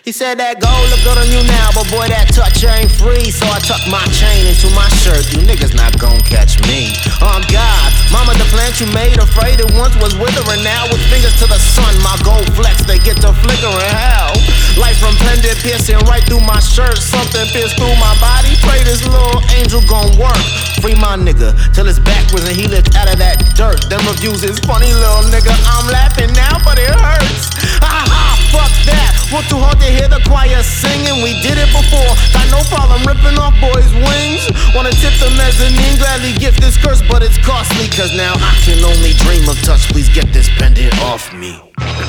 He said that gold look good on you now, but boy, that touch ain't free. So I tucked my chain into my shirt. You niggas not gon' catch me. God, mama, the plant you made afraid it once was withering. Now with fingers to the sun, my gold flex, they get to flickering. Hell, light from pendant piercing right through my shirt. Something pierced through my body. Pray this little angel gon' work. Free my nigga till it's backwards and he lift out of that dirt. Them reviews is funny, little nigga. I'm laughing now, but it hurts. Ha ha, fuck that. Work too hard to hear the choir singing. We did it before. Got no problem ripping off boys' wings. Wanna tip the mezzanine, gladly gift this curse, but it's costly. Cause now I can only dream of touch. Please get this pendant off me.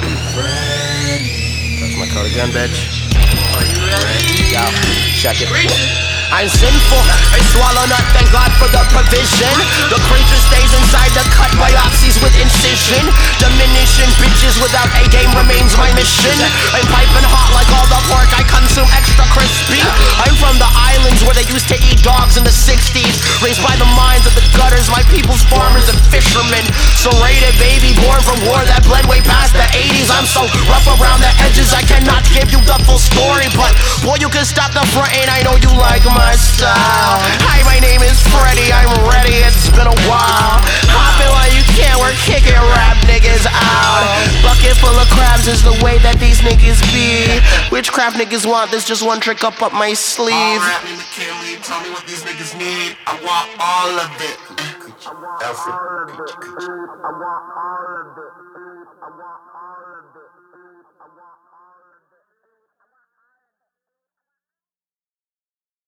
That's my cardigan, bitch. Are you ready? Yo, check it. I'm sinful, I swallow nut, thank God for the provision. The creature stays inside the cut, biopsies with incision. Diminishing bitches without A game remains my mission. I'm piping hot like all the pork I consume extra crispy. I'm from the islands where they used to eat dogs in the 60s. Raised by the minds of the gutters, my people's farmers and fishermen. Serrated baby born from war that bled way past the 80s. I'm so rough around the edges I cannot give you the full story, but boy you can stop the frontin', I know you like my style. Hi, my name is Freddy, I'm ready, it's been a while. Hoppin' while you can, we're kicking rap niggas out. Bucket full of crabs is the way that these niggas be. Witchcraft niggas want this, just one trick up my sleeve. All rap in the Kimmy, tell me what these niggas need. I want all of it. I want all of it. I want all of it. I want all of it.